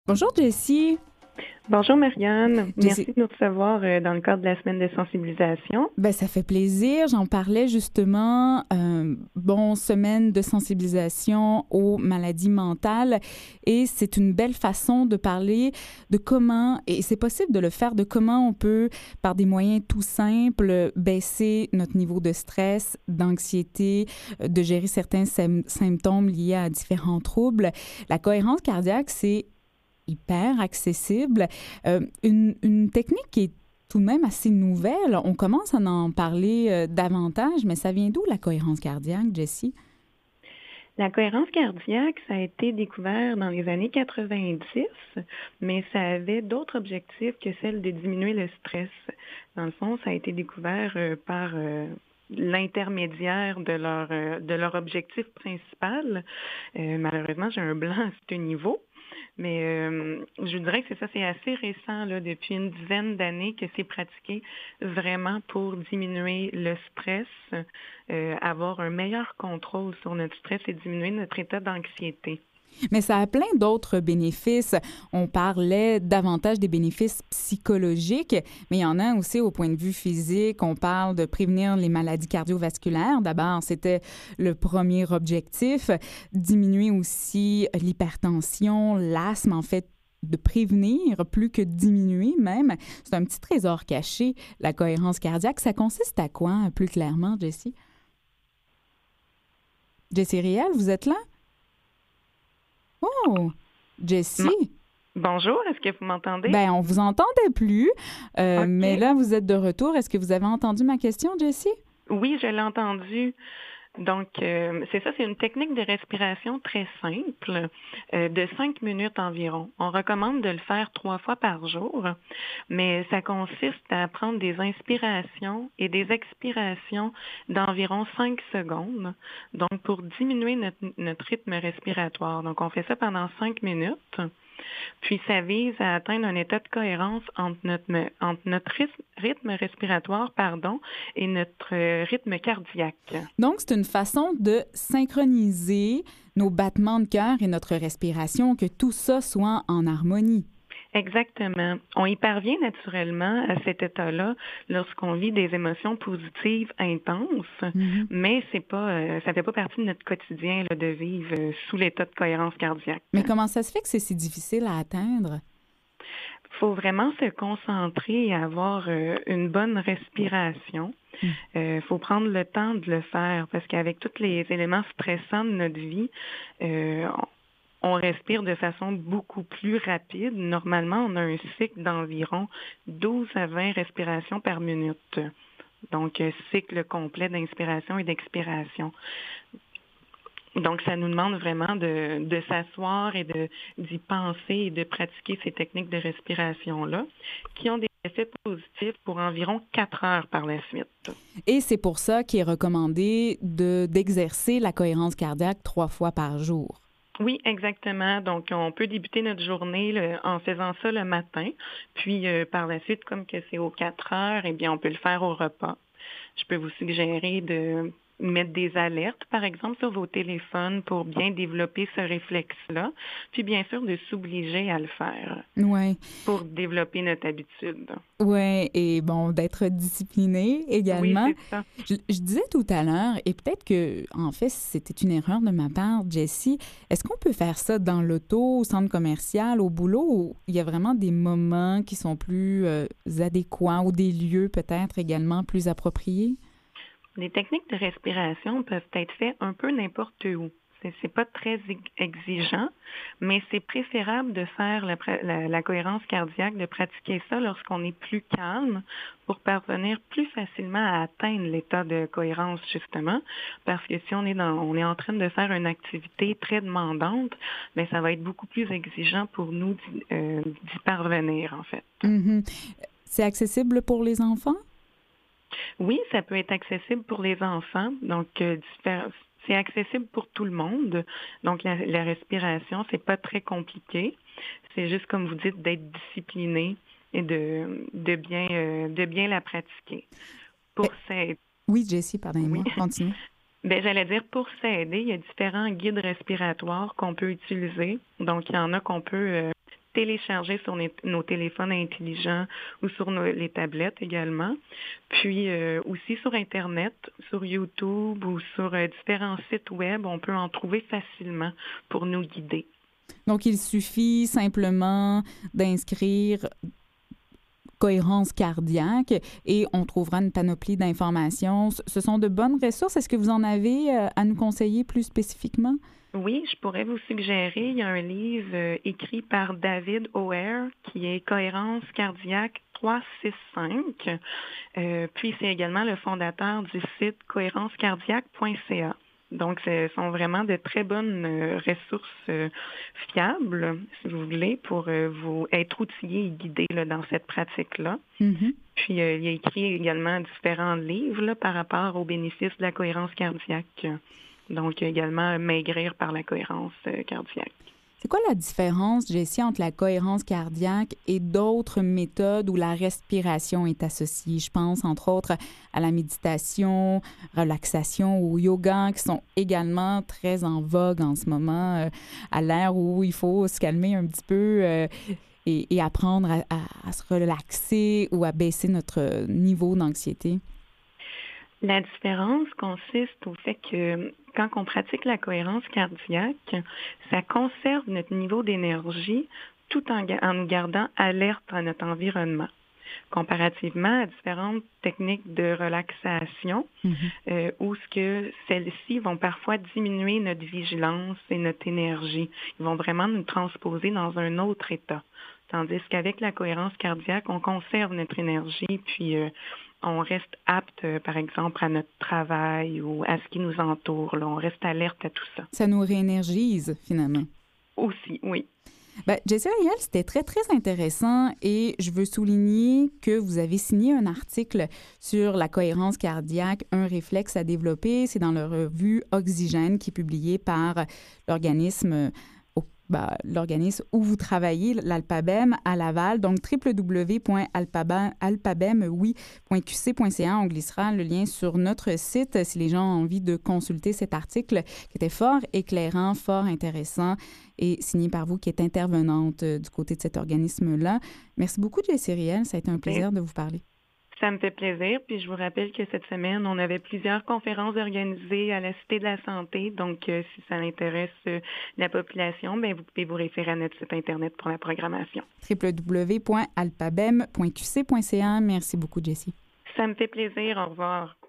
Bonjour Jessie. Bonjour Marianne, Jessie, merci de nous recevoir dans le cadre de la semaine de sensibilisation. ça fait plaisir. J'en parlais justement, semaine de sensibilisation aux maladies mentales et c'est une belle façon de parler de comment, et c'est possible de le faire, de comment on peut, par des moyens tout simples, baisser notre niveau de stress, d'anxiété, de gérer certains symptômes liés à différents troubles. La cohérence cardiaque, c'est hyper accessible. Une technique qui est tout de même assez nouvelle. On commence à en parler davantage, mais ça vient d'où la cohérence cardiaque, Jessie? La cohérence cardiaque, ça a été découvert dans les années 90, mais ça avait d'autres objectifs que celle de diminuer le stress. Dans le fond, ça a été découvert par l'intermédiaire de leur objectif principal. Malheureusement, j'ai un blanc à ce niveau. Mais je dirais que c'est ça, c'est assez récent, là, depuis une dizaine d'années que c'est pratiqué vraiment pour diminuer le stress, avoir un meilleur contrôle sur notre stress et diminuer notre état d'anxiété. Mais ça a plein d'autres bénéfices. On parlait davantage des bénéfices psychologiques, mais il y en a aussi au point de vue physique. On parle de prévenir les maladies cardiovasculaires. D'abord, c'était le premier objectif. Diminuer aussi l'hypertension, l'asthme, en fait, de prévenir plus que diminuer même. C'est un petit trésor caché, la cohérence cardiaque. Ça consiste à quoi, plus clairement, Jessie? Jessie Riel, vous êtes là? Oh, M- Jessie. Bonjour, est-ce que vous m'entendez? Ben, on vous entendait plus, mais OK. là, vous êtes de retour. Est-ce que vous avez entendu ma question, Jessie? Oui, je l'ai entendu. Donc, c'est ça, c'est une technique de respiration très simple, de 5 minutes environ. On recommande de le faire 3 fois par jour, mais ça consiste à prendre des inspirations et des expirations d'environ 5 secondes, donc pour diminuer notre rythme respiratoire. Donc, on fait ça pendant 5 minutes. Puis ça vise à atteindre un état de cohérence entre notre rythme respiratoire, pardon, et notre rythme cardiaque. Donc, c'est une façon de synchroniser nos battements de cœur et notre respiration, que tout ça soit en harmonie. Exactement. On y parvient naturellement à cet état-là lorsqu'on vit des émotions positives intenses, Mhm. mais c'est pas, ça fait pas partie de notre quotidien là, de vivre sous l'état de cohérence cardiaque. Mais comment ça se fait que c'est si difficile à atteindre? Il faut vraiment se concentrer et avoir une bonne respiration. Mm. Il faut prendre le temps de le faire parce qu'avec tous les éléments stressants de notre vie, euh, on respire de façon beaucoup plus rapide. Normalement, on a un cycle d'environ 12 à 20 respirations par minute. Donc, cycle complet d'inspiration et d'expiration. Donc, ça nous demande vraiment de s'asseoir et d'y penser et de pratiquer ces techniques de respiration-là qui ont des effets positifs pour environ 4 heures par la suite. Et c'est pour ça qu'il est recommandé d'exercer la cohérence cardiaque 3 fois par jour. Oui, exactement. Donc, on peut débuter notre journée en faisant ça le matin. Puis, par la suite, comme que c'est aux 4 heures, eh bien, on peut le faire au repas. Je peux vous suggérer de mettre des alertes, par exemple, sur vos téléphones pour bien développer ce réflexe-là. Puis, bien sûr, de s'obliger à le faire Oui. pour développer notre habitude. Oui, et bon, d'être discipliné Oui, également. c'est ça. Je disais tout à l'heure, et peut-être que, en fait, c'était une erreur de ma part, Jessie, est-ce qu'on peut faire ça dans l'auto, au centre commercial, au boulot, où il y a vraiment des moments qui sont plus adéquats, ou des lieux peut-être également plus appropriés? Les techniques de respiration peuvent être faites un peu n'importe où. C'est pas très exigeant, mais c'est préférable de faire la cohérence cardiaque, de pratiquer ça lorsqu'on est plus calme pour parvenir plus facilement à atteindre l'état de cohérence, justement. Parce que si on est en train de faire une activité très demandante, bien, ça va être beaucoup plus exigeant pour nous d'y parvenir, en fait. Mhm. C'est accessible pour les enfants? Oui, ça peut être accessible pour les enfants. Donc, c'est accessible pour tout le monde. Donc, la respiration, c'est pas très compliqué. C'est juste, comme vous dites, d'être discipliné et de bien la pratiquer. Eh, Pour s'aider, oui, Jessie, oui. pardonnez-moi, continue. Ben, j'allais dire, pour s'aider, il y a différents guides respiratoires qu'on peut utiliser. Donc, il y en a qu'on peut télécharger sur nos téléphones intelligents ou sur les tablettes également. Puis aussi sur Internet, sur YouTube ou sur différents sites web, on peut en trouver facilement pour nous guider. Donc, il suffit simplement d'inscrire cohérence cardiaque et on trouvera une panoplie d'informations. Ce sont de bonnes ressources. Est-ce que vous en avez à nous conseiller plus spécifiquement? Oui, je pourrais vous suggérer, il y a un livre écrit par David O'Hare qui est Cohérence cardiaque 365. Puis c'est également le fondateur du site cohérencecardiaque.ca. Donc, ce sont vraiment de très bonnes ressources fiables, si vous voulez, pour vous être outillés et guidés là, dans cette pratique-là. Mm-hmm. Puis, il a écrit également différents livres là, par rapport aux bénéfices de la cohérence cardiaque. Donc, également, maigrir par la cohérence cardiaque. C'est quoi la différence, Jessie, entre la cohérence cardiaque et d'autres méthodes où la respiration est associée? Je pense, entre autres, à la méditation, relaxation ou yoga, qui sont également très en vogue en ce moment, à l'ère où il faut se calmer un petit peu et apprendre à se relaxer ou à baisser notre niveau d'anxiété. La différence consiste au fait que quand on pratique la cohérence cardiaque, ça conserve notre niveau d'énergie tout en nous gardant alerte à notre environnement. Comparativement à différentes techniques de relaxation, où ce que celles-ci vont parfois diminuer notre vigilance et notre énergie. Ils vont vraiment nous transposer dans un autre état. Tandis qu'avec la cohérence cardiaque, on conserve notre énergie, puis on reste apte, par exemple, à notre travail ou à ce qui nous entoure. Là. On reste alerte à tout ça. Ça nous réénergise, finalement. Aussi, oui. Bien, Jessie Riel, c'était très, très intéressant et je veux souligner que vous avez signé un article sur la cohérence cardiaque, un réflexe à développer. C'est dans la revue Oxygène qui est publiée par l'organisme où vous travaillez, l'Alpabem à Laval, donc www.alpabem.qc.ca. On glissera le lien sur notre site si les gens ont envie de consulter cet article qui était fort éclairant, fort intéressant et signé par vous qui êtes intervenante du côté de cet organisme-là. Merci beaucoup, Jessie Riel. Ça a été un plaisir de vous parler. Ça me fait plaisir. Puis je vous rappelle que cette semaine, on avait plusieurs conférences organisées à la Cité de la Santé. Donc, si ça intéresse la population, bien, vous pouvez vous référer à notre site Internet pour la programmation. www.alpabem.qc.ca. Merci beaucoup, Jessie. Ça me fait plaisir. Au revoir.